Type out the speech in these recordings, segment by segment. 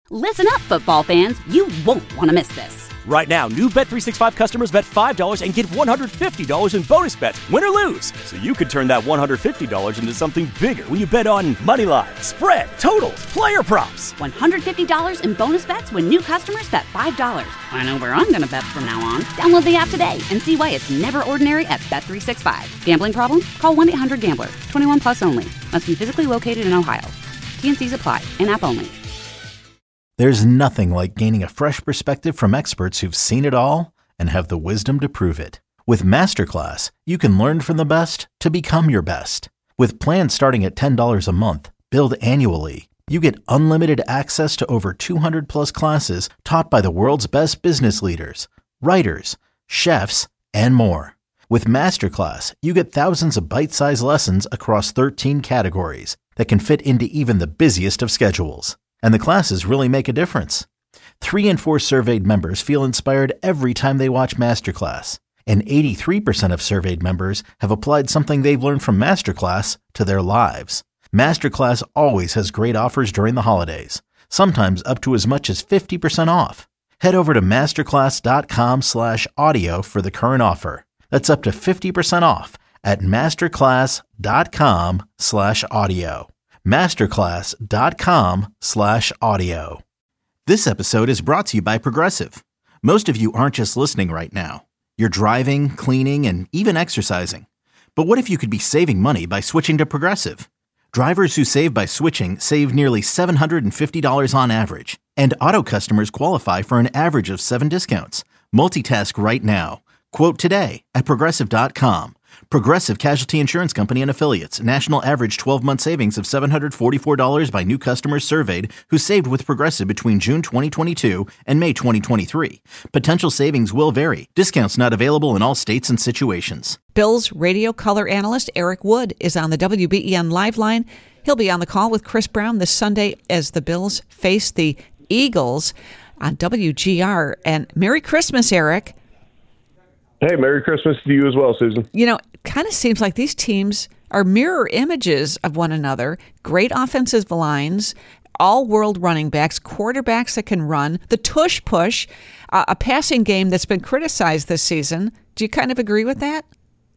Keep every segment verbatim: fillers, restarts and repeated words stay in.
Listen up, football fans. You won't want to miss this. Right now, new Bet three sixty-five customers bet five dollars and get one hundred fifty dollars in bonus bets, win or lose. So you could turn that one hundred fifty dollars into something bigger when you bet on money line, spread, totals, player props. one hundred fifty dollars in bonus bets when new customers bet five dollars. I know where I'm going to bet from now on. Download the app today and see why it's never ordinary at Bet three sixty-five. Gambling problem? Call one eight hundred gambler. twenty-one plus only. Must be physically located in Ohio. T and C's apply. In-app only. There's nothing like gaining a fresh perspective from experts who've seen it all and have the wisdom to prove it. With Masterclass, you can learn from the best to become your best. With plans starting at ten dollars a month, billed annually, you get unlimited access to over two hundred plus classes taught by the world's best business leaders, writers, chefs, and more. With Masterclass, you get thousands of bite-sized lessons across thirteen categories that can fit into even the busiest of schedules. And the classes really make a difference. Three in four surveyed members feel inspired every time they watch Masterclass. And eighty-three percent of surveyed members have applied something they've learned from Masterclass to their lives. Masterclass always has great offers during the holidays, sometimes up to as much as fifty percent off. Head over to masterclass.com slash audio for the current offer. That's up to fifty percent off at masterclass.com slash audio. masterclass.com slash audio. This episode is brought to you by Progressive. Most of you aren't just listening right now. You're driving, cleaning, and even exercising. But what if you could be saving money by switching to Progressive? Drivers who save by switching save nearly seven hundred fifty dollars on average. And auto customers qualify for an average of seven discounts. Multitask right now. Quote today at progressive dot com. Progressive Casualty Insurance Company and Affiliates. National average twelve-month savings of seven hundred forty-four dollars by new customers surveyed who saved with Progressive between June twenty twenty-two and May twenty twenty-three. Potential savings will vary. Discounts not available in all states and situations. Bills radio color analyst Eric Wood is on the W B E N Live Line. He'll be on the call with Chris Brown this Sunday as the Bills face the Eagles on W G R. And Merry Christmas, Eric. Hey, Merry Christmas to you as well, Susan. You know, it kind of seems like these teams are mirror images of one another. Great offensive lines, all-world running backs, quarterbacks that can run, the tush push, uh, a passing game that's been criticized this season. Do you kind of agree with that?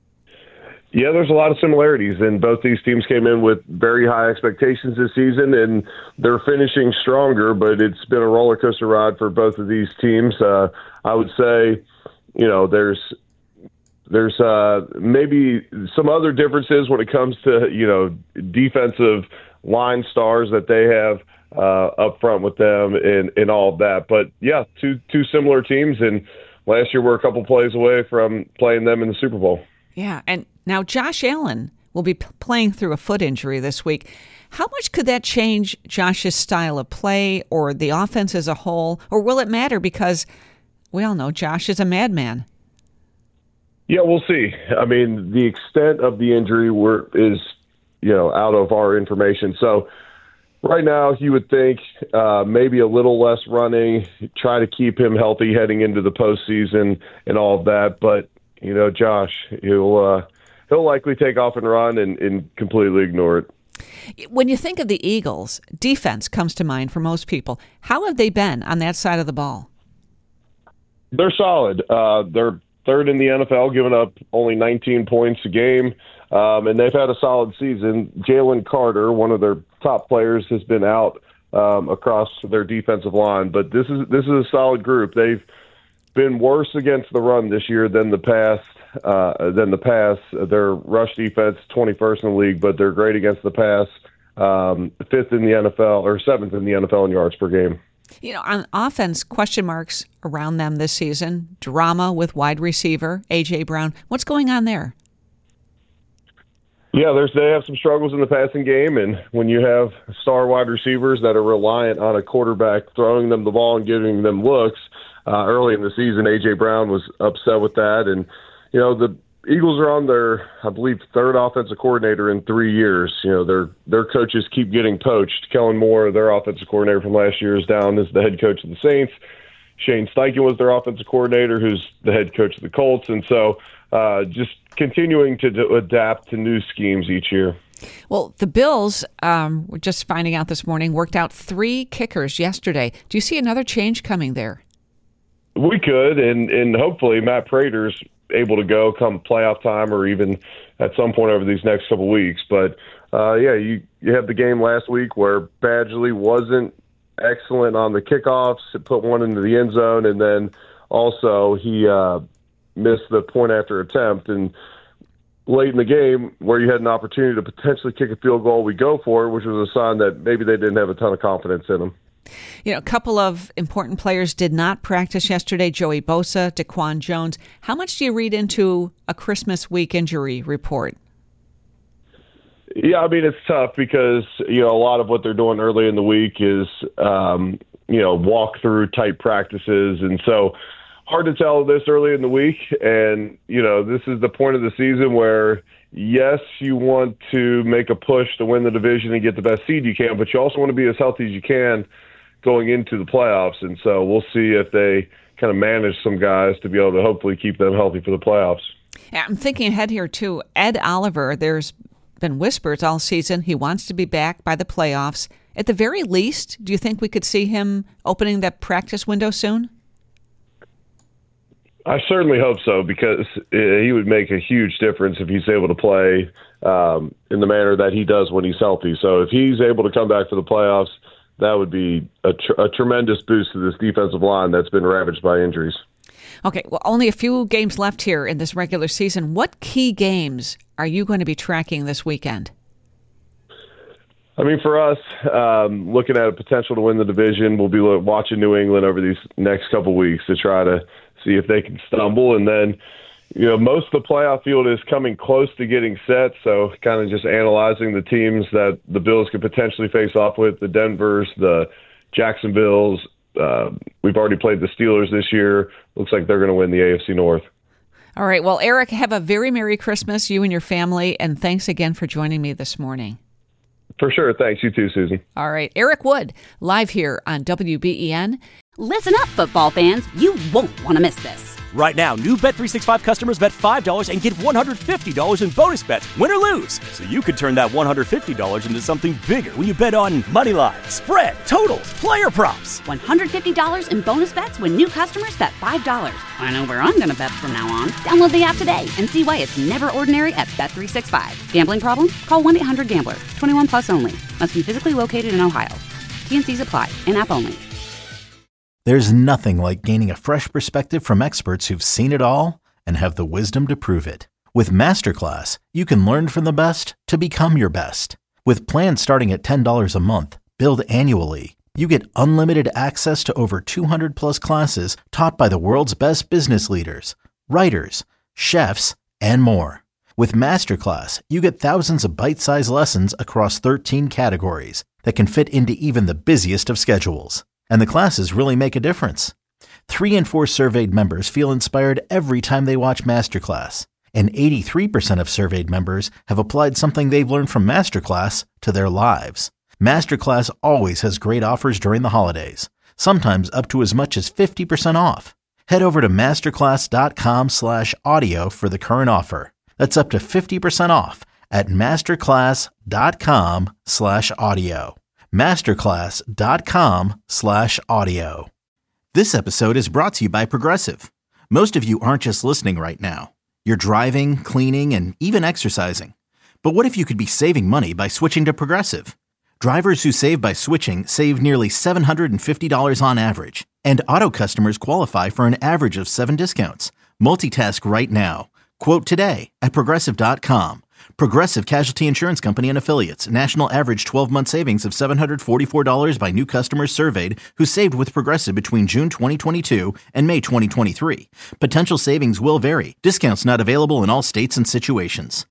Yeah, there's a lot of similarities, and both these teams came in with very high expectations this season, and they're finishing stronger, but it's been a roller coaster ride for both of these teams. Uh, I would say, you know, there's there's uh, maybe some other differences when it comes to, you know, defensive line stars that they have uh, up front with them and, and all of that. But, yeah, two two similar teams, and last year we're a couple plays away from playing them in the Super Bowl. Yeah, and now Josh Allen will be p- playing through a foot injury this week. How much could that change Josh's style of play or the offense as a whole, or will it matter because we all know Josh is a madman? Yeah, we'll see. I mean, the extent of the injury were, is, you know, out of our information. So right now you would think uh, maybe a little less running, try to keep him healthy heading into the postseason and all of that. But, you know, Josh, he'll uh, he'll likely take off and run and, and completely ignore it. When you think of the Eagles, defense comes to mind for most people. How have they been on that side of the ball? They're solid. Uh, they're third in the N F L, giving up only nineteen points a game, um, and they've had a solid season. Jalen Carter, one of their top players, has been out um, across their defensive line, but this is this is a solid group. They've been worse against the run this year than the past. Uh, than the pass. Their rush defense, twenty-first in the league, but they're great against the pass. Um, fifth in the N F L, or seventh in the N F L in yards per game. You know, on offense, question marks around them this season. Drama with wide receiver A J Brown. What's going on there? Yeah, there's they have some struggles in the passing game, and when you have star wide receivers that are reliant on a quarterback throwing them the ball and giving them looks, uh, early in the season, A J Brown was upset with that, and you know the Eagles are on their, I believe, third offensive coordinator in three years. You know, their their coaches keep getting poached. Kellen Moore, their offensive coordinator from last year, is down as the head coach of the Saints. Shane Steichen was their offensive coordinator, who's the head coach of the Colts. And so uh, just continuing to do, adapt to new schemes each year. Well, the Bills, um, we're just finding out this morning, worked out three kickers yesterday. Do you see another change coming there? We could, and, and hopefully Matt Prater's able to go come playoff time or even at some point over these next couple of weeks. But, uh, yeah, you, you had the game last week where Badgley wasn't excellent on the kickoffs, put one into the end zone, and then also he uh, missed the point after attempt. And late in the game where you had an opportunity to potentially kick a field goal, we go for it, which was a sign that maybe they didn't have a ton of confidence in him. You know, a couple of important players did not practice yesterday, Joey Bosa, Daquan Jones. How much do you read into a Christmas week injury report? Yeah, I mean, it's tough because, you know, a lot of what they're doing early in the week is, um, you know, walk-through type practices. And so hard to tell this early in the week. And, you know, this is the point of the season where, yes, you want to make a push to win the division and get the best seed you can, but you also want to be as healthy as you can going into the playoffs. And so we'll see if they kind of manage some guys to be able to hopefully keep them healthy for the playoffs. Yeah, I'm thinking ahead here, too. Ed Oliver, there's been whispers all season he wants to be back by the playoffs. At the very least, do you think we could see him opening that practice window soon? I certainly hope so, because he would make a huge difference if he's able to play um, in the manner that he does when he's healthy. So if he's able to come back for the playoffs, that would be a, tr- a tremendous boost to this defensive line that's been ravaged by injuries. Okay, well, only a few games left here in this regular season. What key games are you going to be tracking this weekend? I mean, for us, um, looking at a potential to win the division, we'll be watching New England over these next couple weeks to try to see if they can stumble. And then, you know, most of the playoff field is coming close to getting set, so kind of just analyzing the teams that the Bills could potentially face off with, the Denvers, the Jacksonvilles. Uh, we've already played the Steelers this year. Looks like they're going to win the A F C North. All right. Well, Eric, have a very Merry Christmas, you and your family, and thanks again for joining me this morning. For sure. Thanks. You too, Susan. All right. Eric Wood, live here on W B E N. Listen up, football fans. You won't want to miss this. Right now, new Bet three sixty-five customers bet five dollars and get one hundred fifty dollars in bonus bets, win or lose. So you could turn that one hundred fifty dollars into something bigger when you bet on money line, spread, totals, player props. one hundred fifty dollars in bonus bets when new customers bet five dollars. I know where I'm going to bet from now on. Download the app today and see why it's never ordinary at Bet three sixty-five. Gambling problem? Call one eight hundred gambler. twenty-one plus only. Must be physically located in Ohio. T N Cs apply. In-app only. There's nothing like gaining a fresh perspective from experts who've seen it all and have the wisdom to prove it. With Masterclass, you can learn from the best to become your best. With plans starting at ten dollars a month, billed annually, you get unlimited access to over two hundred plus classes taught by the world's best business leaders, writers, chefs, and more. With Masterclass, you get thousands of bite-sized lessons across thirteen categories that can fit into even the busiest of schedules. And the classes really make a difference. Three in four surveyed members feel inspired every time they watch Masterclass. And eighty-three percent of surveyed members have applied something they've learned from Masterclass to their lives. Masterclass always has great offers during the holidays, sometimes up to as much as fifty percent off. Head over to masterclass.com slash audio for the current offer. That's up to fifty percent off at masterclass.com slash audio. masterclass.com slash audio. This episode is brought to you by Progressive. Most of you aren't just listening right now. You're driving, cleaning, and even exercising. But what if you could be saving money by switching to Progressive? Drivers who save by switching save nearly seven hundred fifty dollars on average. And auto customers qualify for an average of seven discounts. Multitask right now. Quote today at Progressive dot com. Progressive Casualty Insurance Company and Affiliates. National average twelve-month savings of seven hundred forty-four dollars by new customers surveyed who saved with Progressive between June twenty twenty-two and May twenty twenty-three. Potential savings will vary. Discounts not available in all states and situations.